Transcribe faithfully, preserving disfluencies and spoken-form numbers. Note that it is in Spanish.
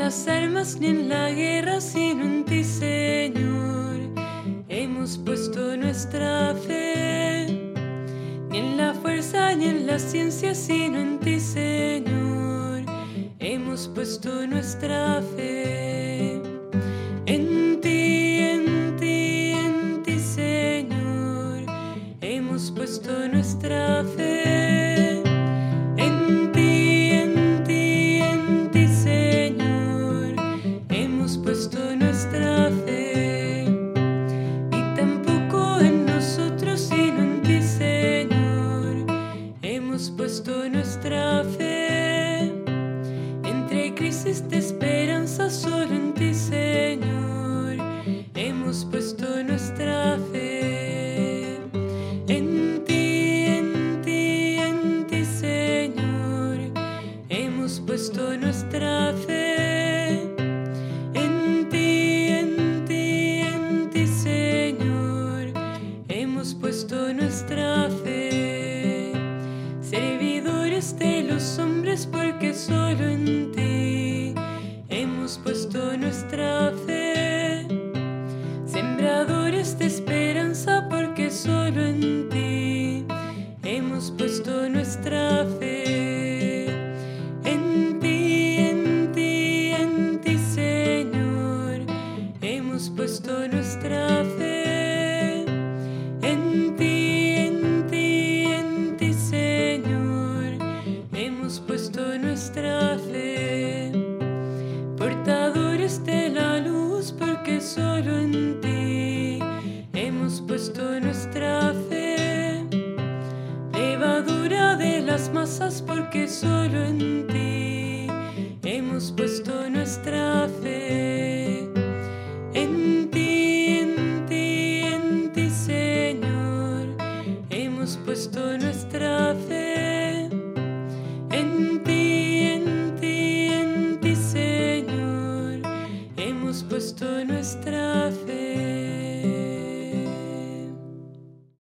las armas ni en la guerra, sino en ti, Señor. Hemos puesto nuestra fe, ni en la fuerza ni en la ciencia, sino en ti, Señor. Hemos puesto nuestra fe. En ti, en ti, en ti, Señor. Hemos puesto nuestra fe. En ti, en ti, en ti, Señor. Hemos puesto nuestra fe. Y tampoco en nosotros, sino en ti, Señor. Hemos puesto nuestra fe. Entre crisis de esperanza, solo en ti, Señor. Hemos puesto nuestra fe. En ti, en ti, en ti, Señor. Hemos puesto nuestra fe. En ti, en ti, en ti, Señor. Hemos puesto nuestra fe. Servidores de los hombres, porque solo en ti hemos puesto nuestra fe. Sembradores de esperanza, porque solo en ti hemos puesto nuestra fe. En ti, en ti, en ti, Señor. Hemos puesto nuestra fe. En ti, en ti, en ti, Señor. Hemos puesto nuestra fe. Portadores de la luz, porque solo en ti hemos puesto nuestra fe. Levadura de las masas, porque solo en ti hemos puesto nuestra fe.